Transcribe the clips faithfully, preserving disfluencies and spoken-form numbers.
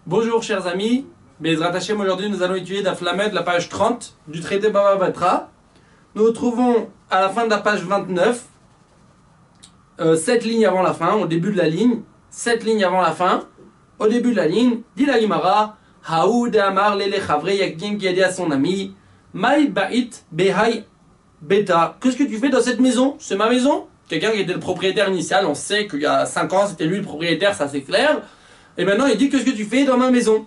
Bonjour chers amis, Bezrat Hashem, aujourd'hui nous allons étudier Daf Lamed, la page trente du traité Baba Batra. Nous nous trouvons à la fin de la page vingt-neuf, euh, sept lignes avant la fin, au début de la ligne, sept lignes avant la fin, au début de la ligne, dit la Gemara, Haoud Amar Lele Chavre, il y a quelqu'un qui a dit à son ami, Maï Ba'it Behai Beta, qu'est-ce que tu fais dans cette maison? C'est ma maison? Quelqu'un qui était le propriétaire initial, on sait qu'il y a cinq ans c'était lui le propriétaire, ça c'est clair. Et maintenant il dit, qu'est-ce que tu fais dans ma maison?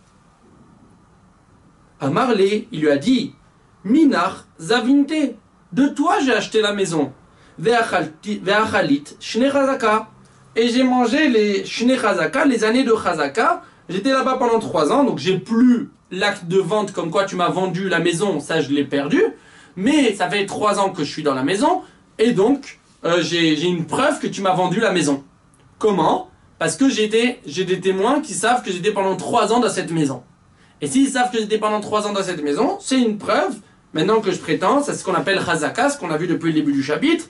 Amarlé, il lui a dit, Minar Zavinte, de toi j'ai acheté la maison. Ve'achalit Shne Chazaka. Et j'ai mangé les Shne Chazaka, les années de Chazaka. J'étais là-bas pendant trois ans, donc j'ai plus l'acte de vente comme quoi tu m'as vendu la maison, ça je l'ai perdu. Mais ça fait trois ans que je suis dans la maison, et donc euh, j'ai une preuve que tu m'as vendu la maison. Comment? Parce que j'ai des témoins qui savent que j'étais pendant trois ans dans cette maison. Et s'ils savent que j'étais pendant trois ans dans cette maison, c'est une preuve, maintenant que je prétends, c'est ce qu'on appelle Chazaka, ce qu'on a vu depuis le début du chapitre.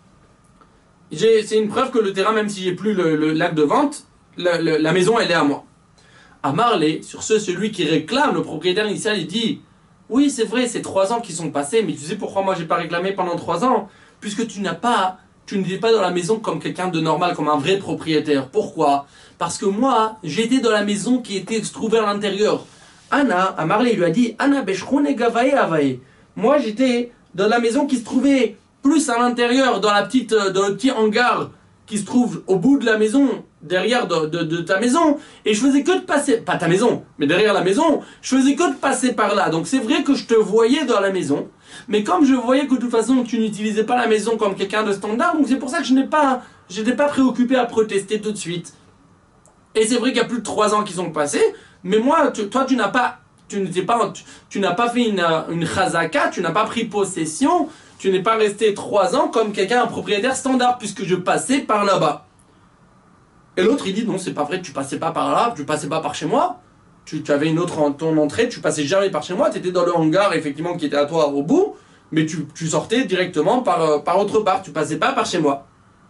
C'est une preuve que le terrain, même si j'ai plus l'acte de vente, le, le, la maison elle est à moi. À Marley, sur ce, celui qui réclame, le propriétaire initial, il dit, oui c'est vrai, c'est trois ans qui sont passés, mais tu sais pourquoi moi j'ai pas réclamé pendant trois ans? Puisque tu n'as pas... Tu n'étais pas dans la maison comme quelqu'un de normal, comme un vrai propriétaire. Pourquoi? Parce que moi, j'étais dans la maison qui était se trouvait à l'intérieur. Anna, à Marley, il lui a dit, Anna beshroune gavae avae. Moi, j'étais dans la maison qui se trouvait plus à l'intérieur, dans la petite, dans le petit hangar qui se trouve au bout de la maison, derrière de, de, de ta maison. Et je faisais que de passer, pas ta maison, mais derrière la maison, je faisais que de passer par là. Donc c'est vrai que je te voyais dans la maison. Mais comme je voyais que de toute façon tu n'utilisais pas la maison comme quelqu'un de standard, donc c'est pour ça que je n'ai pas, je n'étais pas préoccupé à protester tout de suite. Et c'est vrai qu'il y a plus de trois ans qui sont passés, mais moi, tu, toi tu n'as pas, tu n'étais pas, tu, tu n'as pas fait une, une chazaka, tu n'as pas pris possession, tu n'es pas resté trois ans comme quelqu'un, un propriétaire standard, puisque je passais par là-bas. Et l'autre il dit non, c'est pas vrai, tu passais pas par là, tu passais pas par chez moi. Tu, tu avais une autre en ton entrée, tu passais jamais par chez moi, tu étais dans le hangar effectivement qui était à toi au bout, mais tu, tu sortais directement par, par autre part, tu passais pas par chez moi.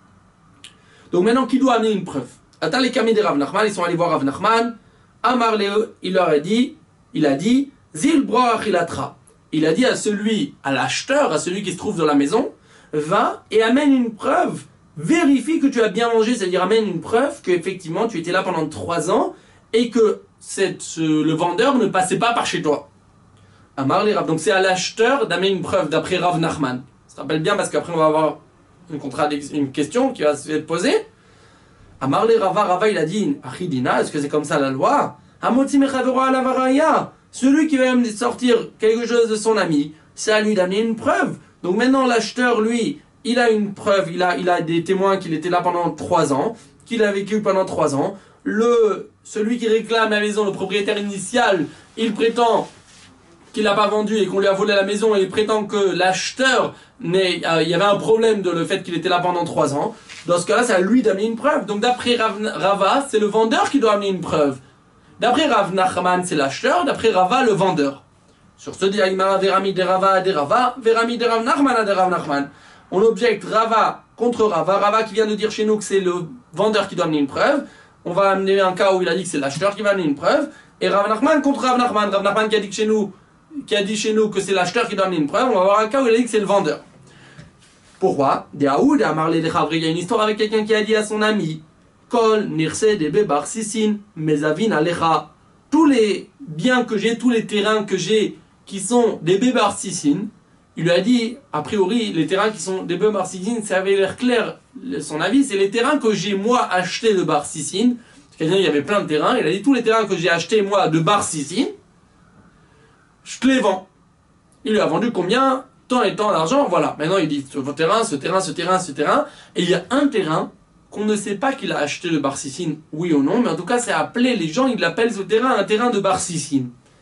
Donc maintenant, qui doit amener une preuve? Attends, les camis de Rav Nachman, ils sont allés voir Rav Nachman, Amar Leo, il leur a dit, il a dit, Zil Bra Achilatra. Il a dit à celui, à l'acheteur, à celui qui se trouve dans la maison, va et amène une preuve, vérifie que tu as bien mangé, c'est-à-dire amène une preuve que effectivement tu étais là pendant trois ans et que Cette, ce, le vendeur ne passait pas par chez toi. Amar les Rav. Donc c'est à l'acheteur d'amener une preuve d'après Rav Nachman. Ça s'appelle bien parce qu'après on va avoir une, une question qui va se poser. Amar les Rava, Rava il a dit, Achidina, est-ce que c'est comme ça la loi? Hamotzi mechavero ala varaya. Celui qui va me sortir quelque chose de son ami, c'est à lui d'amener une preuve. Donc maintenant l'acheteur, lui, il a une preuve, il a, il a des témoins qu'il était là pendant trois ans, qu'il a vécu pendant trois ans. Le, celui qui réclame la maison, le propriétaire initial, il prétend qu'il n'a pas vendu et qu'on lui a volé la maison et il prétend que l'acheteur, euh, il y avait un problème de le fait qu'il était là pendant trois ans. Dans ce cas-là, c'est à lui d'amener une preuve. Donc d'après Rav, Rava, c'est le vendeur qui doit amener une preuve. D'après Rav Nachman, c'est l'acheteur. D'après Rava, le vendeur. Sur ce, dit Agmara, Verami de Rava de Rava, Verami de Rav Nachman de Rav Nachman. On objecte Rava contre Rava. Rava qui vient de dire chez nous que c'est le vendeur qui doit amener une preuve. On va amener un cas où il a dit que c'est l'acheteur qui va amener une preuve. Et Rav Nachman contre Rav Nachman. Rav Nachman qui a dit que chez nous, qui a dit chez nous que c'est l'acheteur qui doit amener une preuve. On va avoir un cas où il a dit que c'est le vendeur. Pourquoi? Il y a une histoire avec quelqu'un qui a dit à son ami, Kol nirse debe bar sisin mezavin alecha. Tous les biens que j'ai, tous les terrains que j'ai qui sont des bar sisin, il lui a dit, a priori, les terrains qui sont des bar sisin, ça avait l'air clair. Son avis, c'est les terrains que j'ai moi achetés de bar sisin. C'est-à-dire, il y avait plein de terrains. Il a dit, tous les terrains que j'ai achetés moi de bar sisin, je te les vends. Il lui a vendu combien? Tant et tant d'argent. Voilà. Maintenant, il dit, ce terrain, ce terrain, ce terrain, ce terrain. Et il y a un terrain qu'on ne sait pas qu'il a acheté de bar sisin, oui ou non. Mais en tout cas, c'est appelé, les gens, ils l'appellent ce terrain un terrain de bar sisin.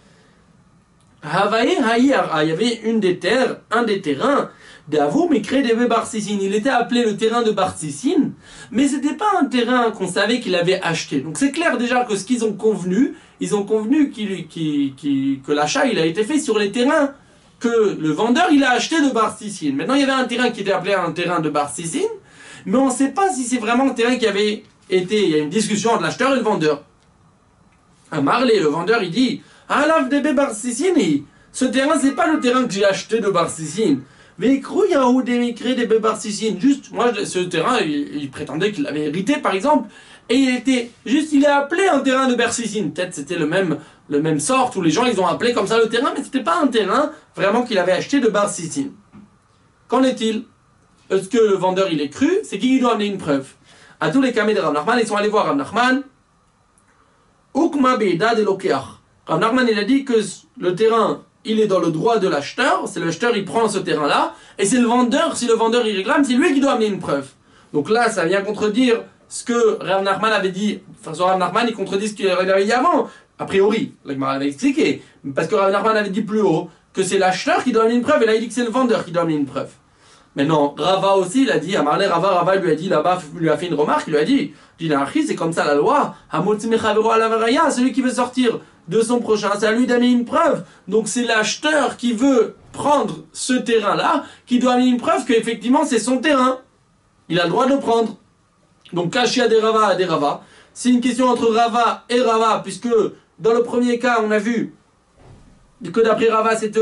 Havae Hayar, il y avait une des terres, un des terrains, d'Avou, mais créé des bar sisin. Il était appelé le terrain de bar sisin, mais c'était pas un terrain qu'on savait qu'il avait acheté. Donc c'est clair déjà que ce qu'ils ont convenu, ils ont convenu qu'il, qu'il, qu'il, que l'achat il a été fait sur les terrains que le vendeur il a acheté de bar sisin. Maintenant il y avait un terrain qui était appelé un terrain de bar sisin, mais on ne sait pas si c'est vraiment un terrain qui avait été, il y a une discussion entre l'acheteur et le vendeur. À Marley, le vendeur, il dit Alav de Barsissini, ce terrain, c'est pas le terrain que j'ai acheté de Barsissine. Vécrou Yahou d'émigrer des Barsissine. Juste, moi, ce terrain, il, il prétendait qu'il l'avait hérité, par exemple, et il était juste, il est appelé un terrain de Barsissine. Peut-être c'était le même, le même sort, où les gens, ils ont appelé comme ça le terrain, mais c'était pas un terrain vraiment qu'il avait acheté de Barsissine. Qu'en est-il? Est-ce que le vendeur, il est cru? C'est qui qui doit amener une preuve? À tous les camés de Rav Nachman, ils sont allés voir Rav Nachman. Ukma Beida de Lokeach. Rav Nachman, il a dit que le terrain, il est dans le droit de l'acheteur. C'est l'acheteur, il prend ce terrain-là. Et c'est le vendeur, si le vendeur, il réclame, c'est lui qui doit amener une preuve. Donc là, ça vient contredire ce que Rav Nachman avait dit. Enfin, sur Rav Nachman, il contredit ce qu'il avait dit avant. A priori, la Gemara avait expliqué. Parce que Rav Nachman avait dit plus haut que c'est l'acheteur qui doit amener une preuve. Et là, il dit que c'est le vendeur qui doit amener une preuve. Maintenant, Rava aussi, il a dit, à Marley Rava, Rava lui a dit là-bas, lui a fait une remarque, il lui a dit, Dinarchi, c'est comme ça la loi, celui qui veut sortir de son prochain, c'est à lui d'amener une preuve. Donc c'est l'acheteur qui veut prendre ce terrain-là, qui doit amener une preuve qu'effectivement c'est son terrain. Il a le droit de le prendre. Donc Kashia des Rava à des Rava, c'est une question entre Rava et Rava, puisque dans le premier cas, on a vu que d'après Rava, c'est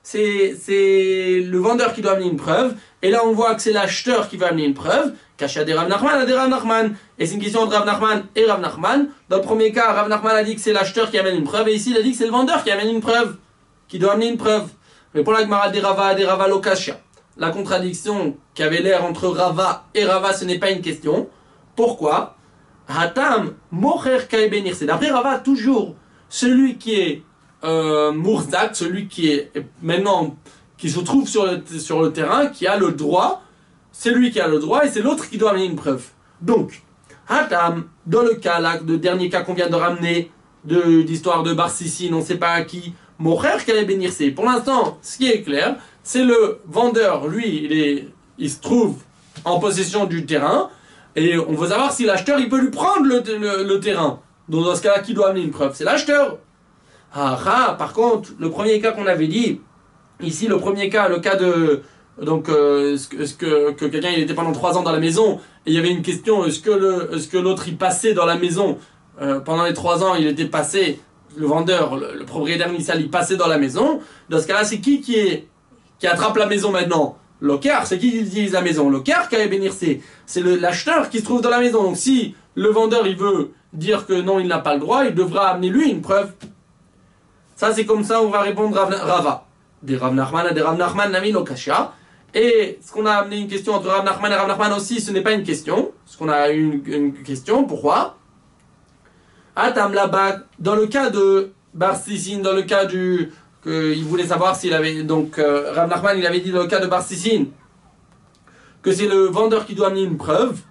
le vendeur qui doit amener une preuve. Et là, on voit que c'est l'acheteur qui va amener une preuve. Kashia de Rav Nachman à des Rav Nachman. Et c'est une question entre Rav Nachman et Rav Nachman. Dans le premier cas, Rav Nachman a dit que c'est l'acheteur qui amène une preuve. Et ici, il a dit que c'est le vendeur qui amène une preuve. Qui doit amener une preuve. Mais pour la Gemara des Rava, des Rava lo Kashia. La contradiction qui avait l'air entre Rava et Rava, ce n'est pas une question. Pourquoi? Hatam mocher kaebenir. C'est d'après Rava, toujours celui qui est euh, Mourzak, celui qui est maintenant. Qui se trouve sur le, sur le terrain, qui a le droit, c'est lui qui a le droit et c'est l'autre qui doit amener une preuve. Donc, Hatam, dans le cas, là, le dernier cas qu'on vient de ramener, de l'histoire de Barsissine, on ne sait pas à qui, Mocher qui allait bénir c'est. Pour l'instant, ce qui est clair, c'est le vendeur, lui, il, est, il se trouve en possession du terrain, et on veut savoir si l'acheteur, il peut lui prendre le, le, le terrain. Donc, dans ce cas-là, qui doit amener une preuve? C'est l'acheteur. Ah, ah, par contre, le premier cas qu'on avait dit, ici, le premier cas, le cas de donc euh, est-ce que, est-ce que, que quelqu'un il était pendant trois ans dans la maison et il y avait une question, est-ce que le est-ce que l'autre il passait dans la maison euh, pendant les trois ans, il était passé, le vendeur, le, le propriétaire initial, il passait dans la maison. Dans ce cas-là, c'est qui qui est qui attrape la maison maintenant? L'ocar, c'est qui qui utilise la maison? L'ocar qui a bénir c'est c'est l'acheteur qui se trouve dans la maison. Donc si le vendeur il veut dire que non, il n'a pas le droit, il devra amener lui une preuve. Ça c'est comme ça on va répondre à Rava. Des Rav Nachman à des Rav Nachman Nami no Kasha. Et ce qu'on a amené une question entre Rav Nachman et Rav Nachman aussi, ce n'est pas une question. Ce qu'on a eu une, une question, pourquoi? Atam là-bas, dans le cas de Barsissine, dans le cas du. Que il voulait savoir s'il avait. Donc euh, Rav Nachman il avait dit dans le cas de Barsissine que c'est le vendeur qui doit amener une preuve.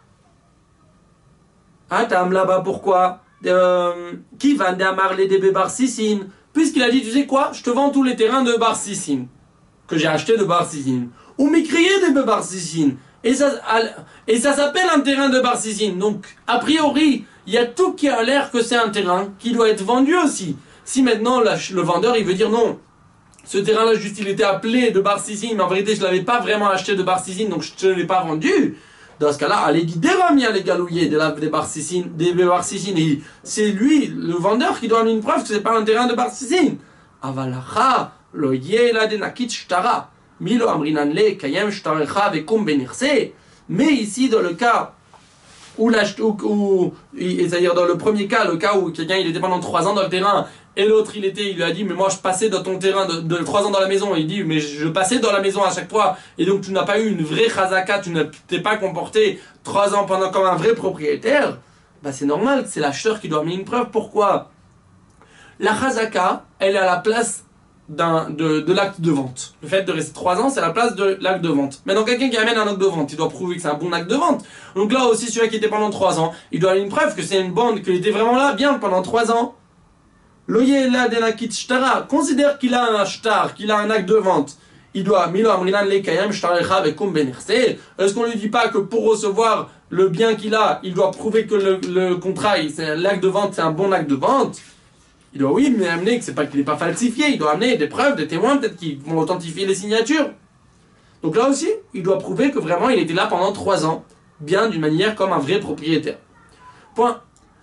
Atam là-bas, pourquoi? euh, Qui va d'amarler des Barsissine? Puisqu'il a dit, tu sais quoi, je te vends tous les terrains de Barsissine, que j'ai acheté de Barsissine. Ou m'écrier des Barsissine. Et ça, et ça s'appelle un terrain de Barsissine. Donc, a priori, il y a tout qui a l'air que c'est un terrain qui doit être vendu aussi. Si maintenant, la, le vendeur, il veut dire non, ce terrain-là, juste, il était appelé de Barsissine, mais en vérité, je ne l'avais pas vraiment acheté de Barsissine, donc je ne l'ai pas vendu. Dans ce cas-là, allez dit des ramia les galouillés de la des Barsissine, des Barsissine. C'est lui, le vendeur, qui doit amener une preuve que c'est pas un terrain de Barsissine. Avalacha, lo yela de nakit shtara, milo amrinan le kayem shtarecha vekum benirse. Mais ici, dans le cas où où, c'est-à-dire dans le premier cas, le cas où quelqu'un il était pendant trois ans dans le terrain, et l'autre il était, il lui a dit mais moi je passais dans ton terrain de, de trois ans dans la maison, et il dit mais je passais dans la maison à chaque fois, et donc tu n'as pas eu une vraie chazaka, tu ne t'es pas comporté trois ans pendant comme un vrai propriétaire, bah c'est normal, c'est l'acheteur qui doit amener une preuve. Pourquoi? La chazaka, elle est à la place d'un, de, de l'acte de vente. Le fait de rester trois ans, c'est la place de l'acte de vente. Maintenant, quelqu'un qui amène un acte de vente, il doit prouver que c'est un bon acte de vente. Donc là aussi, celui qui était pendant trois ans, il doit avoir une preuve que c'est une bande, qu'il était vraiment là, bien, pendant trois ans. Loyela denakit shtara, considère qu'il a un shtar, qu'il a un acte de vente. Il doit, milo amrinan le kayem shtarecha vekum benirse. Est-ce qu'on lui dit pas que pour recevoir le bien qu'il a, il doit prouver que le, le contrat, c'est l'acte de vente, c'est un bon acte de vente? Il doit, oui, mais amener que c'est pas qu'il n'est pas falsifié, il doit amener des preuves, des témoins, peut-être qui vont authentifier les signatures. Donc là aussi, il doit prouver que vraiment il était là pendant trois ans, bien d'une manière comme un vrai propriétaire. Point.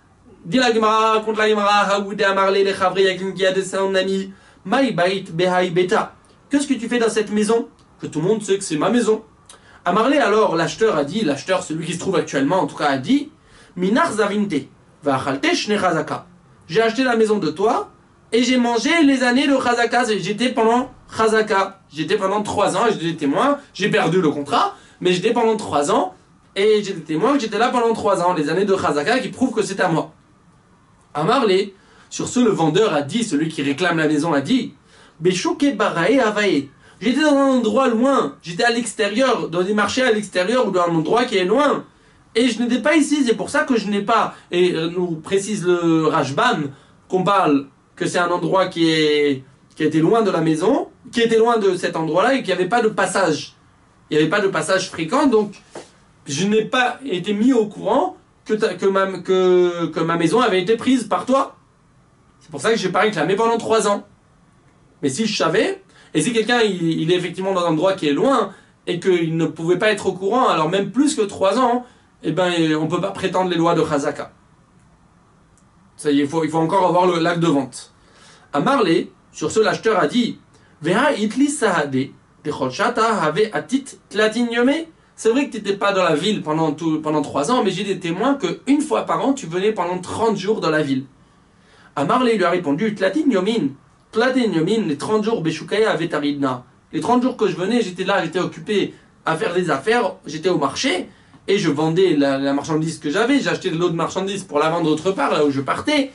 Dis la Gemara, contre la Gemara, Haoud Amarle, les Chavri, il y a quelqu'un qui a dit ça, un ami. Maï Bait Behai Beta. Qu'est-ce que tu fais dans cette maison? Que tout le monde sait que c'est ma maison. Amarle, alors, l'acheteur a dit, l'acheteur, celui qui se trouve actuellement, en tout cas, a dit, Minar Zavinte, Vachalte Shne Chazaka. J'ai acheté la maison de toi, et j'ai mangé les années de Chazaka. J'étais pendant Chazaka. J'étais pendant trois ans, et j'étais témoin. J'ai perdu le contrat, mais j'étais pendant trois ans, et j'étais témoin que j'étais là pendant trois ans, les années de Chazaka qui prouvent que c'est à moi. Amarle, sur ce, le vendeur a dit, celui qui réclame la maison a dit, Beshuke Barae Avae. J'étais dans un endroit loin, j'étais à l'extérieur, dans des marchés à l'extérieur ou dans un endroit qui est loin. Et je n'étais pas ici, c'est pour ça que je n'ai pas. Et nous précise le Rashbam qu'on parle que c'est un endroit qui, est, qui était loin de la maison, qui était loin de cet endroit-là et qu'il n'y avait pas de passage. Il n'y avait pas de passage fréquent, donc je n'ai pas été mis au courant que, ta, que, ma, que, que ma maison avait été prise par toi. C'est pour ça que je n'ai pas réclamé pendant trois ans. Mais si je savais, et si quelqu'un il, il est effectivement dans un endroit qui est loin et qu'il ne pouvait pas être au courant, alors même plus que trois ans, eh ben, on ne peut pas prétendre les lois de Chazaka. Ça y est, il faut, il faut encore avoir le l'acte de vente. À Marley, sur ce, l'acheteur a dit Veha itli sahade, decholchata have atit tlatinyome. C'est vrai que tu n'étais pas dans la ville pendant, tout, pendant trois ans, mais j'ai des témoins qu'une fois par an, tu venais pendant trente jours dans la ville. À Marley lui a répondu Tlatinyomin. Tlatinyomin, les trente jours Beshukaya avait taridna. Les trente jours que je venais, j'étais là, j'étais occupé à faire des affaires, j'étais au marché. Et je vendais la, la marchandise que j'avais, j'ai acheté de l'autre marchandise pour la vendre autre part, là où je partais.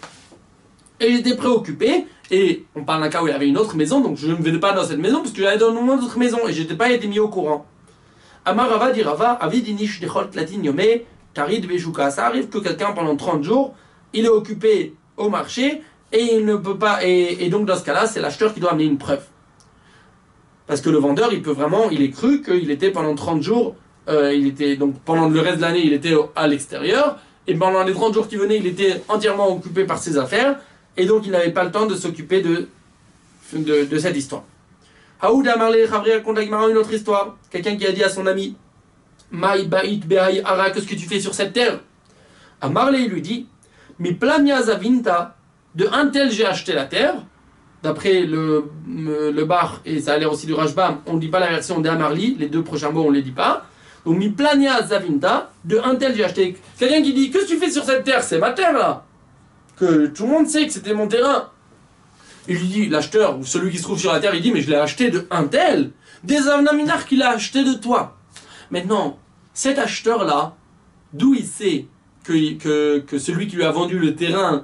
Et j'étais préoccupé, et on parle d'un cas où il y avait une autre maison, donc je ne venais pas dans cette maison, parce que j'allais dans une autre maison, et je n'étais pas été mis au courant. Amarava dirava, avidinish dechol tlatin yome, tarid bejuka. Ça arrive que quelqu'un, pendant trente jours, il est occupé au marché, et il ne peut pas, et, et donc dans ce cas-là, c'est l'acheteur qui doit amener une preuve. Parce que le vendeur, il peut vraiment, il est cru qu'il était pendant trente jours, Euh, il était donc pendant le reste de l'année, il était à l'extérieur, et pendant les trente jours qui venaient, il était entièrement occupé par ses affaires, et donc il n'avait pas le temps de s'occuper de, de, de cette histoire. Haoud Amarle Chavri raconte à Gemara une autre histoire. Quelqu'un qui a dit à son ami Maï Bait Behai Ara, qu'est-ce que tu fais sur cette terre? Amarle lui dit Mi plania zavinta, de un tel j'ai acheté la terre. D'après le, le bar, et ça a l'air aussi du Rashbam, on ne dit pas la version d'Amarli, les deux prochains mots on ne les dit pas. Donc, mi plania zavinta, de un tel j'ai acheté. Quelqu'un qui dit, qu'est-ce que tu fais sur cette terre? C'est ma terre là. Que tout le monde sait que c'était mon terrain. Il lui dit, l'acheteur, ou celui qui se trouve sur la terre, il dit, mais je l'ai acheté de un tel. Des avnaminar qu'il a acheté de toi. Maintenant, cet acheteur-là, d'où il sait que, que, que celui qui lui a vendu le terrain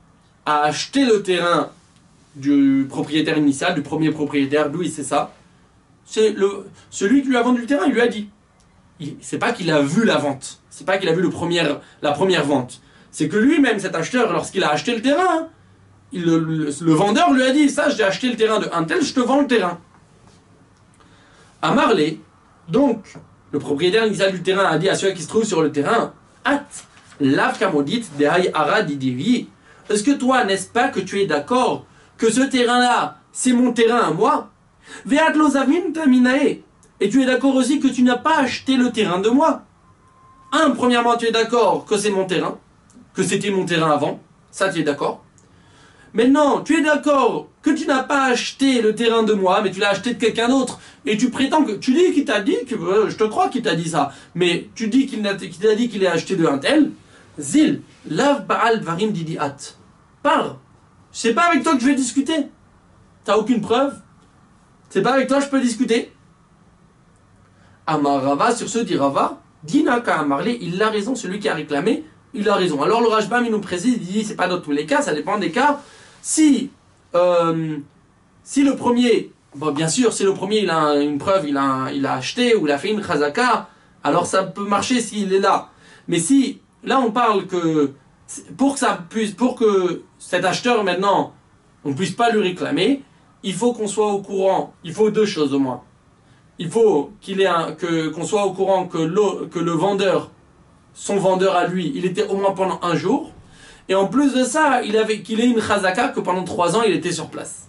a acheté le terrain du propriétaire initial, du premier propriétaire, d'où il sait ça? C'est le, celui qui lui a vendu le terrain, il lui a dit. C'est pas qu'il a vu la vente, c'est pas qu'il a vu le premier, la première vente, c'est que lui-même, cet acheteur, lorsqu'il a acheté le terrain, il, le, le, le vendeur lui a dit, ça j'ai acheté le terrain de un tel, je te vends le terrain. À Marley, donc, le propriétaire initial du terrain a dit à celui qui se trouve sur le terrain, At, lav kamodit dehai ara didivi. Est-ce que toi, n'est-ce pas que tu es d'accord que ce terrain-là, c'est mon terrain à moi? Veat lozavim taminae. Et tu es d'accord aussi que tu n'as pas acheté le terrain de moi. Un, premièrement, tu es d'accord que c'est mon terrain, que c'était mon terrain avant. Ça, tu es d'accord. Maintenant, tu es d'accord que tu n'as pas acheté le terrain de moi, mais tu l'as acheté de quelqu'un d'autre. Et tu prétends que... Tu dis qu'il t'a dit, que, euh, je te crois qu'il t'a dit ça, mais tu dis qu'il t'a dit qu'il est acheté de un tel. Zil, lav baal varim didiat. Parle. C'est pas avec toi que je vais discuter. T'as aucune preuve. C'est pas avec toi que je peux discuter. Amarava, sur ce dit Rava, Dinaka Amarle, il a raison, celui qui a réclamé, il a raison. Alors le Rashbam, il nous précise, il dit, c'est pas dans tous les cas, ça dépend des cas. Si, euh, si le premier, bon, bien sûr, si le premier, il a une preuve, il a, il a acheté, ou il a fait une chazaka, alors ça peut marcher s'il est là. Mais si, là on parle que, pour que ça puisse, pour que cet acheteur maintenant, on ne puisse pas lui réclamer, il faut qu'on soit au courant, il faut deux choses au moins. Il faut qu'il ait un, que, qu'on soit au courant que le, que le vendeur, son vendeur à lui, il était au moins pendant un jour. Et en plus de ça, il avait, qu'il ait une chazaka, que pendant trois ans, il était sur place.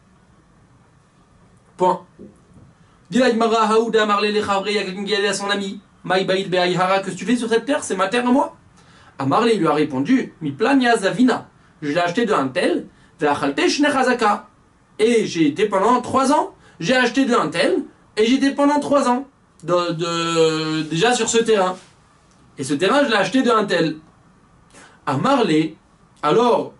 Point. Dit la Gemara, Haouda Marle le Chavri, il y a quelqu'un qui a dit à son ami, Maï Baïd Be'ayhara, que tu fais sur cette terre, c'est ma terre à moi. Amarle lui a répondu, mi plania zavina. Je l'ai acheté de un tel, ve'achalte shne chazaka. Et j'ai été pendant trois ans. J'ai acheté de un tel, et j'étais pendant trois ans. De, de, déjà sur ce terrain. Et ce terrain, je l'ai acheté de un tel. Amarle, alors,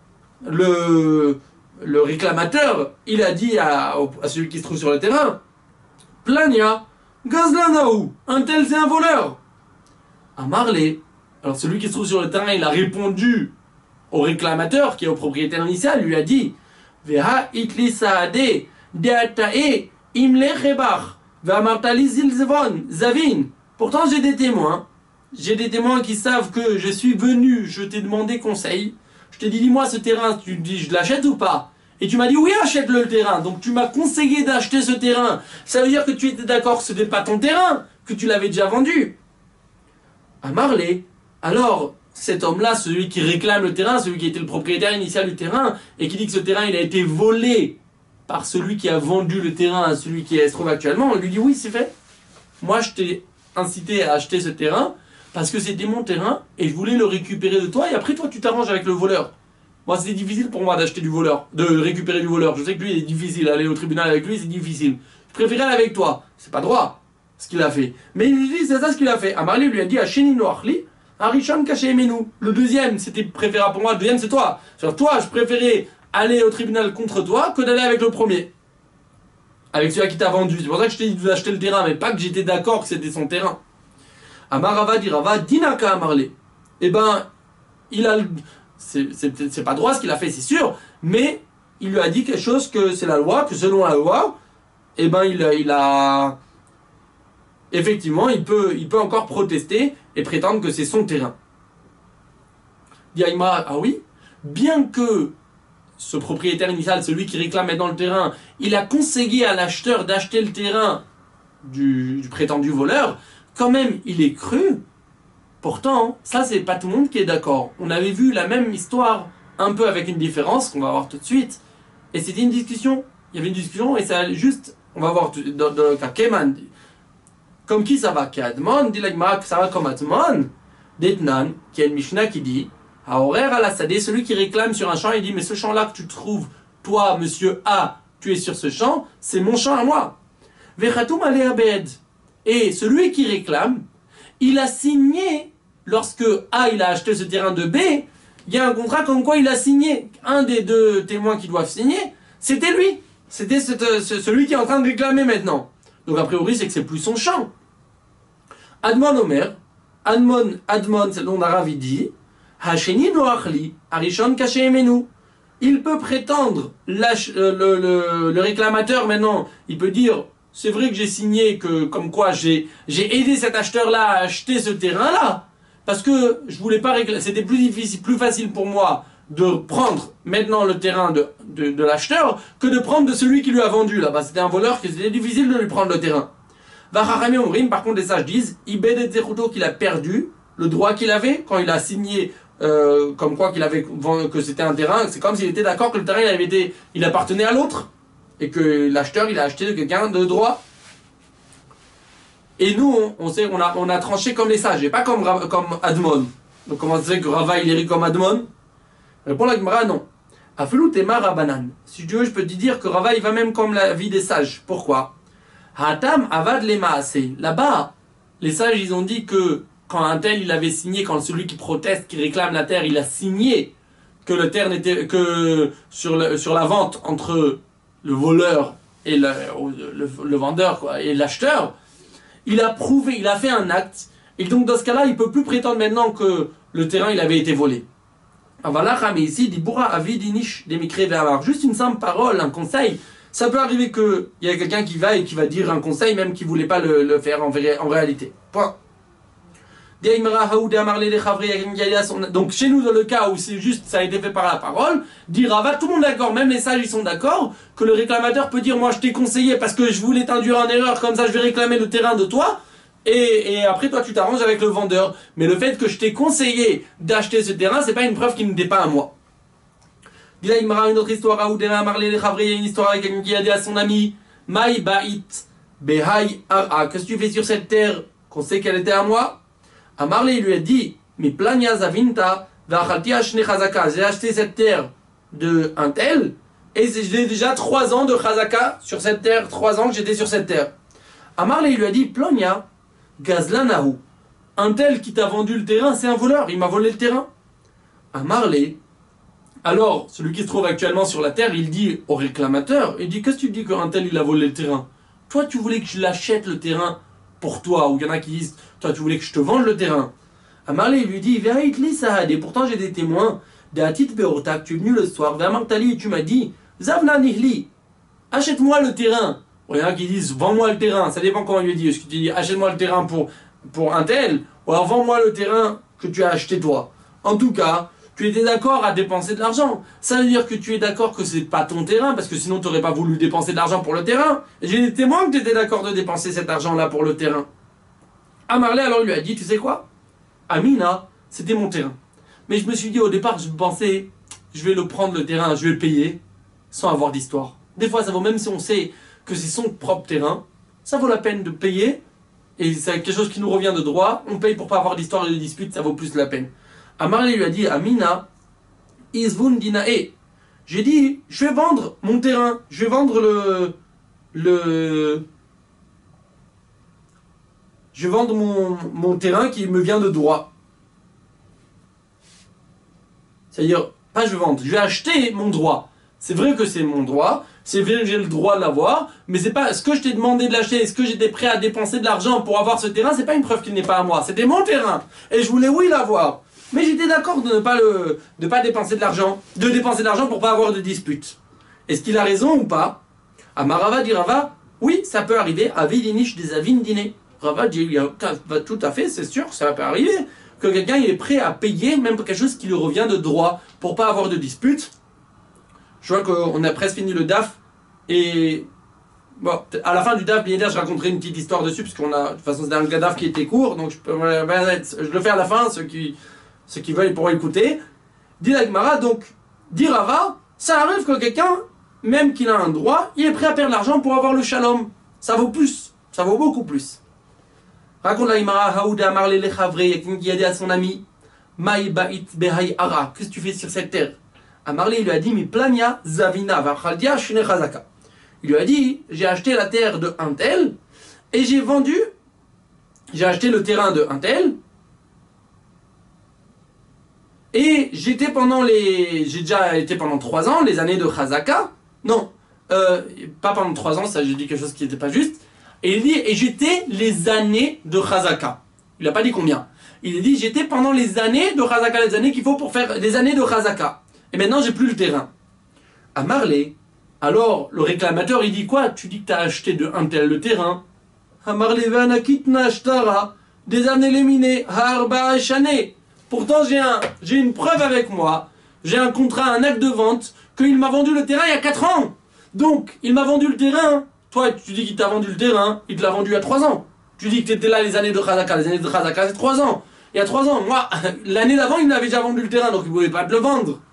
le, le réclamateur, il a dit à, à celui qui se trouve sur le terrain, plania, gazlanaou, un tel c'est un voleur. Amarle, alors celui qui se trouve sur le terrain, il a répondu au réclamateur, qui est au propriétaire initial, lui a dit, Veha itli saade, deatae, imle chebach, ve'amartali zilzevon, zavin. Pourtant j'ai des témoins, j'ai des témoins qui savent que je suis venu, je t'ai demandé conseil, je t'ai dit, dis-moi ce terrain, tu dis, je l'achète ou pas? Et tu m'as dit, oui, achète-le le terrain. Donc tu m'as conseillé d'acheter ce terrain. Ça veut dire que tu étais d'accord que ce n'était pas ton terrain, que tu l'avais déjà vendu. Amarle, alors cet homme-là, celui qui réclame le terrain, celui qui était le propriétaire initial du terrain, et qui dit que ce terrain il a été volé par celui qui a vendu le terrain à celui qui se trouve actuellement, on lui dit, oui, c'est fait. Moi, je t'ai incité à acheter ce terrain, parce que c'était mon terrain, et je voulais le récupérer de toi, et après toi tu t'arranges avec le voleur. Moi c'était difficile pour moi d'acheter du voleur, de récupérer du voleur. Je sais que lui il est difficile, aller au tribunal avec lui c'est difficile. Je préférais aller avec toi. C'est pas droit ce qu'il a fait. Mais il dit c'est ça ce qu'il a fait. Amarli lui a dit Hacheni noachli, Harishon caché Menu. Le deuxième c'était préférable pour moi, le deuxième c'est toi. Sur toi je préférais aller au tribunal contre toi que d'aller avec le premier. Avec celui qui t'a vendu. C'est pour ça que je t'ai dit d'acheter le terrain, mais pas que j'étais d'accord que c'était son terrain. Amarava dirava dinaka Amarle. Eh ben, il a, c'est pas droit ce qu'il a fait, c'est sûr, mais il lui a dit quelque chose que c'est la loi, que selon la loi, eh ben il, il a, effectivement, il peut, il peut encore protester et prétendre que c'est son terrain. Diaïma, ah oui, bien que ce propriétaire initial, celui qui réclame maintenant le terrain, il a conseillé à l'acheteur d'acheter le terrain du, du prétendu voleur, quand même, il est cru. Pourtant, ça, c'est pas tout le monde qui est d'accord. On avait vu la même histoire, un peu avec une différence, qu'on va voir tout de suite. Et c'était une discussion. Il y avait une discussion, et ça juste, on va voir dans, dans le cas Keman. Comme qui ça va? Kadmon, dit l'Agmara, ça va comme Atmon. Detnan, qui a une Mishnah qui dit, à horaire à la sadé, celui qui réclame sur un champ, il dit, mais ce champ-là que tu trouves, toi, monsieur A, tu es sur ce champ, c'est mon champ à moi. Vechatum ale abed. Et celui qui réclame, il a signé, lorsque A il a acheté ce terrain de B, il y a un contrat comme quoi il a signé. Un des deux témoins qui doivent signer, c'était lui. C'était celui qui est en train de réclamer maintenant. Donc a priori c'est que c'est plus son champ. Admon Omer, Admon, Admon, c'est le nom d'Arav, il dit, Hacheni noachli, Arishon kaché emenu. Il peut prétendre, le, le, le, le réclamateur maintenant, il peut dire, c'est vrai que j'ai signé que, comme quoi j'ai aidé cet acheteur-là à acheter ce terrain-là, parce que je voulais pas réclamer, c'était plus difficile, plus facile pour moi de prendre maintenant le terrain de, de, de l'acheteur que de prendre de celui qui lui a vendu là-bas. C'était un voleur que c'était difficile de lui prendre le terrain. Vachachami Omrim, par contre les sages disent, Ibed et Zechuto qu'il a perdu le droit qu'il avait quand il a signé euh, comme quoi qu'il avait que c'était un terrain, c'est comme s'il était d'accord que le terrain il avait été, il appartenait à l'autre. Et que l'acheteur il a acheté de quelqu'un de droit. Et nous, on, on, sait, on, a, on a tranché comme les sages, et pas comme, comme Admon. Donc comment ça se fait que Rava il est comme Admon? Répond la Gemara, non. Afelou tema Rabanan. Si tu veux, je peux te dire que Rava il va même comme la vie des sages. Pourquoi? Hatam avad le maaseh. Là-bas, les sages ils ont dit que quand un tel il avait signé, quand celui qui proteste, qui réclame la terre, il a signé que le terre n'était que sur, le, sur la vente entre le voleur et le, le, le vendeur quoi, et l'acheteur, il a prouvé, il a fait un acte, et donc dans ce cas-là, il ne peut plus prétendre maintenant que le terrain il avait été volé. Mais ici, dit Boura avidinish demikre ve'amar. Juste une simple parole, un conseil. Ça peut arriver qu'il y a quelqu'un qui va et qui va dire un conseil, même qui ne voulait pas le, le faire en, en réalité. Point. Donc chez nous dans le cas où c'est juste ça a été fait par la parole, dire Rava, tout le monde est d'accord, même les sages ils sont d'accord que le réclamateur peut dire moi je t'ai conseillé parce que je voulais t'induire en erreur, comme ça je vais réclamer le terrain de toi et, et après toi tu t'arranges avec le vendeur, mais le fait que je t'ai conseillé d'acheter ce terrain c'est pas une preuve qui ne dépend à moi. Dis il une autre histoire où il y a une histoire avec quelqu'un qui a dit à son ami Maï ba'it behai ara, qu'est-ce que tu fais sur cette terre qu'on sait qu'elle était à moi? Amarle, il lui a dit, mais plania zavinta, v'achaltia shne chazaka. J'ai acheté cette terre de un tel, et j'ai déjà trois ans de chazaka sur cette terre, trois ans que j'étais sur cette terre. Amarle, il lui a dit, plania, gazlanahu. Un tel qui t'a vendu le terrain, c'est un voleur, il m'a volé le terrain. Amarle, alors, celui qui se trouve actuellement sur la terre, il dit au réclamateur, il dit, qu'est-ce que tu dis qu'un tel, il a volé le terrain? Toi, tu voulais que je l'achète le terrain pour toi, ou il y en a qui disent, toi, tu voulais que je te vende le terrain. Amarle, il lui dit, Veritli Sahad, et pourtant j'ai des témoins, d'Atit Beortak, tu es venu le soir, Vermartali, et tu m'as dit, Zavna Nihli, achète-moi le terrain. Il y en a qui disent, vends-moi le terrain, ça dépend comment il lui dit. Est-ce que tu dis, achète-moi le terrain pour, pour un tel, ou alors vends-moi le terrain que tu as acheté toi. En tout cas, tu étais d'accord à dépenser de l'argent. Ça veut dire que tu es d'accord que c'est pas ton terrain, parce que sinon tu n'aurais pas voulu dépenser de l'argent pour le terrain. Et j'ai des témoins que tu étais d'accord de dépenser cet argent-là pour le terrain. Amarle alors lui a dit, tu sais quoi? Amina, c'était mon terrain. Mais je me suis dit au départ, je pensais, je vais le prendre le terrain, je vais le payer, sans avoir d'histoire. Des fois, ça vaut, même si on sait que c'est son propre terrain, ça vaut la peine de payer, et c'est quelque chose qui nous revient de droit, on paye pour pas avoir d'histoire et de dispute, ça vaut plus la peine. Amarle lui a dit, Amina, Izvun dinae. J'ai dit, je vais vendre mon terrain, je vais vendre le... le... Je vais vendre mon, mon terrain qui me vient de droit. C'est-à-dire, pas je vais vendre, je vais acheter mon droit. C'est vrai que c'est mon droit, c'est vrai que j'ai le droit de l'avoir, mais c'est pas ce que je t'ai demandé de l'acheter, est-ce que j'étais prêt à dépenser de l'argent pour avoir ce terrain, c'est pas une preuve qu'il n'est pas à moi, c'était mon terrain, et je voulais oui l'avoir. Mais j'étais d'accord de ne pas le, de pas dépenser de l'argent, de dépenser de l'argent pour pas avoir de dispute. Est-ce qu'il a raison ou pas? Amarava dit Rava, oui, ça peut arriver, avidinish des avin dîner. Rava dit, tout à fait, c'est sûr, ça peut arriver, que quelqu'un il est prêt à payer même pour quelque chose qui lui revient de droit, pour pas avoir de dispute. Je vois qu'on a presque fini le D A F, et bon, à la fin du D A F, bien sûr, je raconterai une petite histoire dessus, parce qu'on a, de toute façon, c'est un D A F qui était court, donc je, peux, je le fais à la fin, ceux qui, ceux qui veulent ils pourront écouter. Dit la Gemara, donc, dit Rava, ça arrive que quelqu'un, même qu'il a un droit, il est prêt à perdre l'argent pour avoir le shalom. Ça vaut plus, ça vaut beaucoup plus. Raconte la Gemara, Haouda Marle Lechavre, il y a quelqu'un qui a dit à son ami, Maï Ba'it Behai Ara, qu'est-ce que tu fais sur cette terre? Amarle lui a dit, mi plania zavina vachaldia shne chazaka. Il lui a dit, j'ai acheté la terre de un tel, et j'ai vendu, j'ai acheté le terrain de un tel, et j'étais pendant les, j'ai déjà été pendant trois ans, les années de chazaka, non, euh, pas pendant trois ans, ça j'ai dit quelque chose qui n'était pas juste, et il dit, et j'étais les années de chazaka. Il n'a pas dit combien. Il a dit, j'étais pendant les années de chazaka, les années qu'il faut pour faire les années de chazaka. Et maintenant, j'ai plus le terrain. À Marle, alors le réclamateur, il dit quoi? Tu dis que tu as acheté de un tel le terrain. À Marle, des années éliminées, harba chané. Pourtant, j'ai un, j'ai une preuve avec moi. J'ai un contrat, un acte de vente, qu'il m'a vendu le terrain il y a quatre ans. Donc, il m'a vendu le terrain. Toi, tu dis qu'il t'a vendu le terrain, il te l'a vendu il y a trois ans. Tu dis que tu étais là les années de Chazaka. Les années de Chazaka, c'est trois ans. Il y a trois ans. Moi, l'année d'avant, il m'avait déjà vendu le terrain, donc il ne pouvait pas te le vendre.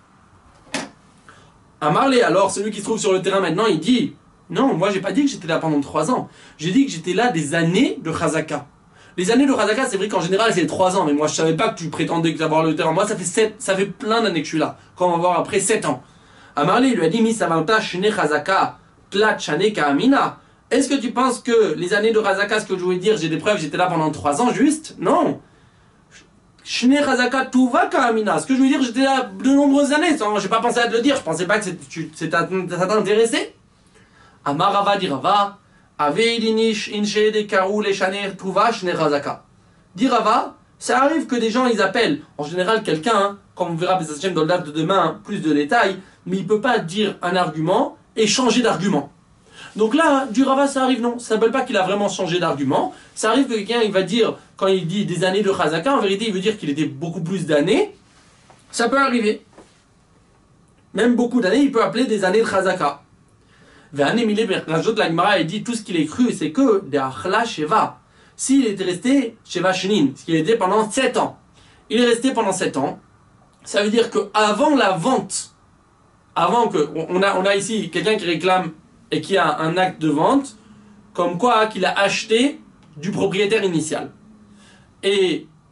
À Marle, alors, celui qui se trouve sur le terrain maintenant, il dit, non, moi j'ai pas dit que j'étais là pendant trois ans. J'ai dit que j'étais là des années de Chazaka. Les années de Chazaka, c'est vrai qu'en général c'est trois ans, mais moi je savais pas que tu prétendais que d'avoir le terrain. Moi ça fait sept, ça fait plein d'années que je suis là. Quand on va voir après sept ans. À Marle, il lui a dit, mi savanta shne Chazaka, tlat shane Amina. Est-ce que tu penses que les années de Chazaka, ce que je voulais dire, j'ai des preuves, j'étais là pendant trois ans juste? Non. Shne Chazaka tuva Amina. Ce que je veux dire, j'étais là de nombreuses années. J'ai pas pensé à te le dire, je pensais pas que ça t'intéressait. Amarava dit Rava, Aveidinish inche de karou les chaner tuva shne Chazaka. Dit Rava, ça arrive que des gens ils appellent, en général quelqu'un, hein, comme on verra dans le date de demain, plus de détails, mais il peut pas dire un argument et changer d'argument. Donc là, du Rava, ça arrive non. Ça ne s'appelle pas qu'il a vraiment changé d'argument. Ça arrive que quelqu'un, il va dire, quand il dit des années de Chazaka, en vérité, il veut dire qu'il était beaucoup plus d'années. Ça peut arriver. Même beaucoup d'années, il peut appeler des années de Chazaka. Rajoute la Gemara, il dit tout ce qu'il est cru, c'est que de Achla Sheva. S'il était resté Sheva Shinin, ce qu'il était pendant sept ans. Il est resté pendant sept ans. Ça veut dire qu'avant la vente, avant que, on a, on a ici quelqu'un qui réclame et qui a un acte de vente, comme quoi qu'il a acheté du propriétaire initial. Et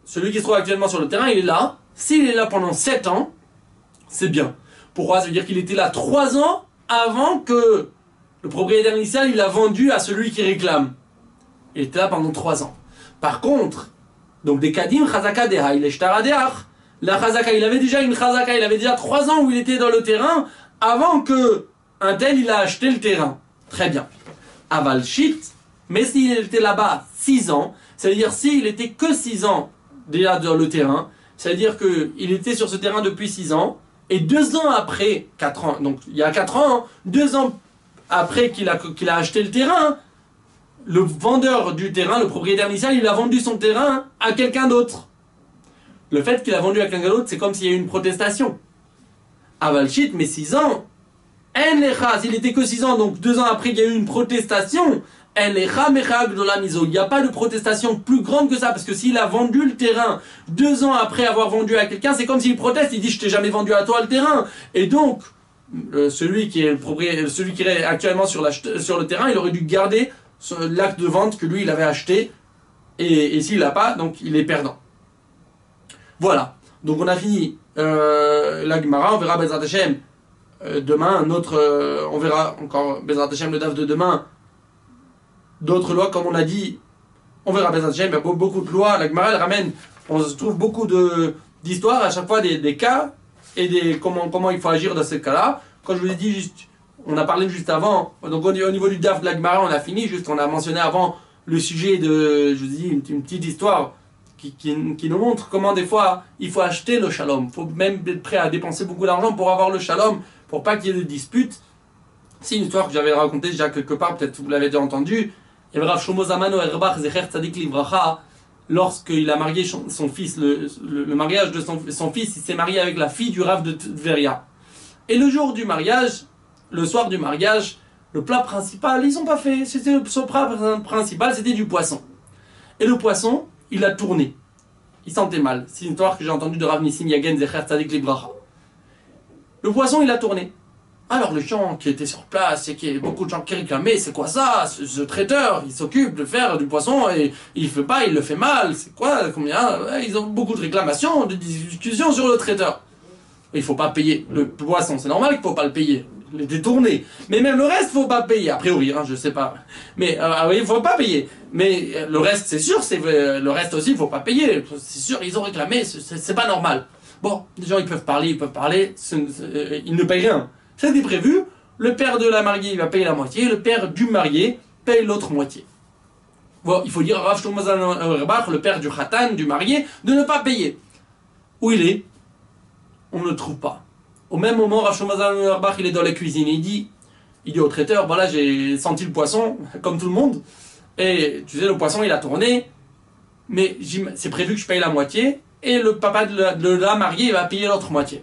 celui qui se trouve actuellement sur le terrain, il est là. S'il est là pendant sept ans, c'est bien. Pourquoi? Ça veut dire qu'il était là trois ans avant que le propriétaire initial il a vendu à celui qui réclame. Il était là pendant trois ans. Par contre, donc des kadim, chazaka deha, il est shtara deach. La chazaka, il avait déjà une chazaka, il avait déjà trois ans où il était dans le terrain avant que un tel il a acheté le terrain. Très bien. Aval shit, mais s'il était là-bas six ans, ça veut dire s'il était que six ans déjà dans le terrain, ça veut dire qu'il était sur ce terrain depuis six ans, et deux ans après, quatre ans, donc il y a quatre ans, deux ans après qu'il a, qu'il a acheté le terrain, le vendeur du terrain, le propriétaire initial, il a vendu son terrain à quelqu'un d'autre. Le fait qu'il a vendu à quelqu'un d'autre, c'est comme s'il y a eu une protestation. Avalchit, mais six ans, il était que six ans, donc deux ans après il y a eu une protestation. Il n'y a pas de protestation plus grande que ça, parce que s'il a vendu le terrain deux ans après avoir vendu à quelqu'un, c'est comme s'il proteste, il dit je t'ai jamais vendu à toi le terrain. Et donc, euh, celui qui est le propriétaire, celui qui est actuellement sur, sur le terrain, il aurait dû garder l'acte de vente que lui il avait acheté, et, et s'il l'a pas, donc il est perdant. Voilà, donc on a fini euh, la Gemara, on verra Bezrat Hashem euh, demain, un autre, euh, on verra encore Bezrat Hashem le daf de demain, d'autres lois comme on a dit, on verra Bezrat Hashem, il y a beaucoup de lois, la Gemara elle ramène, on se trouve beaucoup de d'histoires, à chaque fois des, des cas, et des comment, comment il faut agir dans ces cas-là. Quand je vous ai dit juste, on a parlé juste avant, donc au niveau du daf de la Gemara on a fini, juste on a mentionné avant le sujet de, je vous ai dit, une, une petite histoire qui, qui, qui nous montre comment des fois il faut acheter le shalom, il faut même être prêt à dépenser beaucoup d'argent pour avoir le shalom, pour pas qu'il y ait de disputes. C'est une histoire que j'avais racontée déjà quelque part, peut-être vous l'avez déjà entendu. Et Rav Shlomo Zalman Auerbach Zecher Tzadik Livracha, lorsqu'il a marié son, son fils, le, le, le mariage de son, son fils, il s'est marié avec la fille du Rav de Tveria. Et le jour du mariage, le soir du mariage, le plat principal, ils n'ont pas fait. C'était le plat principal, c'était du poisson. Et le poisson, il a tourné. Il sentait mal. C'est une histoire que j'ai entendue de Rav Nissim Yagen Zecher Tzadik Livracha. Le poisson, il a tourné. Alors les gens qui étaient sur place et qui y beaucoup de gens qui réclamaient, c'est quoi ça, ce, ce traiteur, il s'occupe de faire du poisson et il fait pas, il le fait mal, c'est quoi, combien, ils ont beaucoup de réclamations, de discussions sur le traiteur. Il faut pas payer le poisson, c'est normal qu'il faut pas le payer, il est détourné. Mais même le reste, faut pas payer, a priori, hein, je sais pas. Mais euh, oui, il faut pas payer. Mais le reste, c'est sûr, c'est le reste aussi, il faut pas payer. C'est sûr, ils ont réclamé, c'est pas normal. Bon, les gens ils peuvent parler, ils peuvent parler, ils ne payent rien. C'était prévu, le père de la mariée il va payer la moitié, le père du marié paye l'autre moitié. Bon, il faut dire Rav Shlomo Zalman Auerbach, le père du khatan, du marié, de ne pas payer. Où il est? On ne le trouve pas. Au même moment, Rav Shlomo Zalman Auerbach, il est dans la cuisine, il dit, il dit au traiteur, voilà, j'ai senti le poisson, comme tout le monde, et tu sais, le poisson il a tourné, mais c'est prévu que je paye la moitié, et le papa de la, de la mariée il va payer l'autre moitié.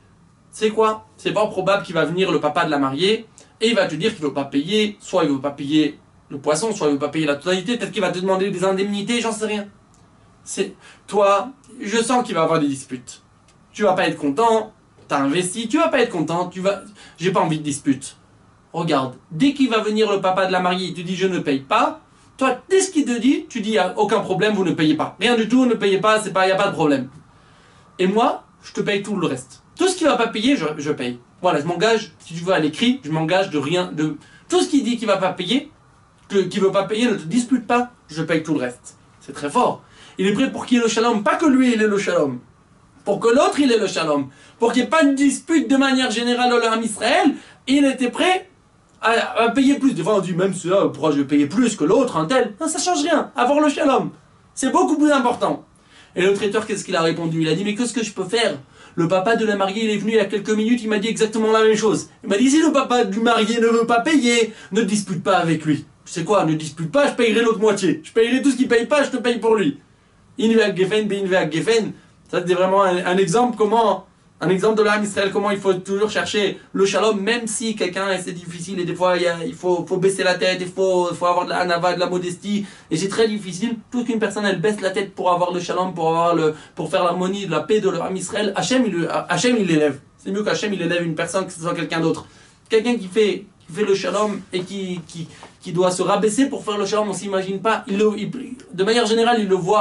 C'est quoi? C'est pas probable qu'il va venir le papa de la mariée et il va te dire qu'il veut pas payer, soit il veut pas payer le poisson, soit il veut pas payer la totalité, peut-être qu'il va te demander des indemnités, j'en sais rien. C'est toi, je sens qu'il va y avoir des disputes. Tu vas pas être content, t'as investi, tu vas pas être content, tu vas, j'ai pas envie de dispute. Regarde, dès qu'il va venir le papa de la mariée, il te dit je ne paye pas, toi dès ce qu'il te dit, tu dis aucun problème, vous ne payez pas, rien du tout, ne payez pas, c'est pas, y a pas de problème. Et moi, je te paye tout le reste. Tout ce qu'il ne va pas payer, je, je paye. Voilà, je m'engage, si tu veux à l'écrit, je m'engage de rien, de tout ce qu'il dit qu'il ne va pas payer, qu'il ne veut pas payer, ne te dispute pas, je paye tout le reste. C'est très fort. Il est prêt pour qu'il y ait le shalom, pas que lui il ait le shalom, pour que l'autre il ait le shalom, pour qu'il n'y ait pas de dispute de manière générale dans l'Am Israël, il était prêt à, à payer plus. Des fois on dit même ça, pourquoi je vais payer plus que l'autre, un tel? Non, ça change rien, avoir le shalom, c'est beaucoup plus important. Et le traiteur, qu'est-ce qu'il a répondu? Il a dit, mais qu'est-ce que je peux faire? Le papa de la mariée, il est venu il y a quelques minutes, il m'a dit exactement la même chose. Il m'a dit, si le papa du marié ne veut pas payer, ne dispute pas avec lui. Tu sais quoi, ne dispute pas, je payerai l'autre moitié. Je payerai tout ce qu'il paye pas, je te paye pour lui. Inve à Geffen, Beinve à Geffen. Ça, c'est vraiment un, un exemple comment, un exemple de l'âme Israël, comment il faut toujours chercher le shalom, même si quelqu'un, c'est difficile, et des fois, il, y a, il faut, faut baisser la tête, il faut, faut avoir de la hanava, de la modestie, et c'est très difficile. Toute qu'une personne, elle baisse la tête pour avoir le shalom, pour avoir le, pour faire l'harmonie, la paix de l'âme Israël. Hachem, il, Hachem, il l'élève. C'est mieux qu'Hachem, il élève une personne que ce soit quelqu'un d'autre. Quelqu'un qui fait, qui fait le shalom et qui, qui, qui doit se rabaisser pour faire le shalom, on s'imagine pas. Il le, il, de manière générale, il le voit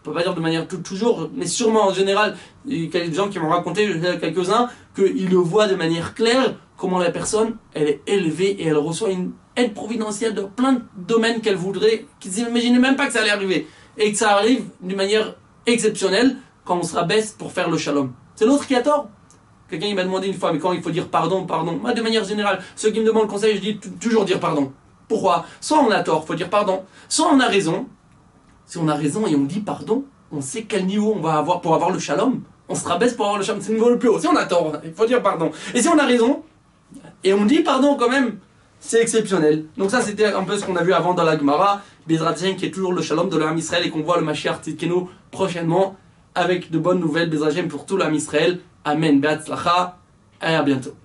peut pas dire de manière tout, toujours, mais sûrement en général, il y a des gens qui m'ont raconté, quelques-uns, qu'ils le voient de manière claire, comment la personne, elle est élevée et elle reçoit une aide providentielle dans plein de domaines qu'elle voudrait, qu'ils n'imaginaient même pas que ça allait arriver. Et que ça arrive d'une manière exceptionnelle quand on se rabaisse pour faire le shalom. C'est l'autre qui a tort. Quelqu'un il m'a demandé une fois, mais quand il faut dire pardon, pardon. Moi, de manière générale, ceux qui me demandent conseil, je dis toujours dire pardon. Pourquoi? Soit on a tort, il faut dire pardon. Soit on a raison. Si on a raison et on dit pardon, on sait quel niveau on va avoir pour avoir le shalom. On se rabaisse pour avoir le shalom. C'est le niveau le plus haut. Si on a tort, il faut dire pardon. Et si on a raison, et on dit pardon quand même, c'est exceptionnel. Donc ça, c'était un peu ce qu'on a vu avant dans la Gemara. Bezrat Hashem, qui est toujours le shalom de l'Am Israël et qu'on voit le Mashiach Tzidkenu prochainement avec de bonnes nouvelles Bezrat Hashem pour tout l'Am Israël. Amen. Be'atzlacha. Et à bientôt.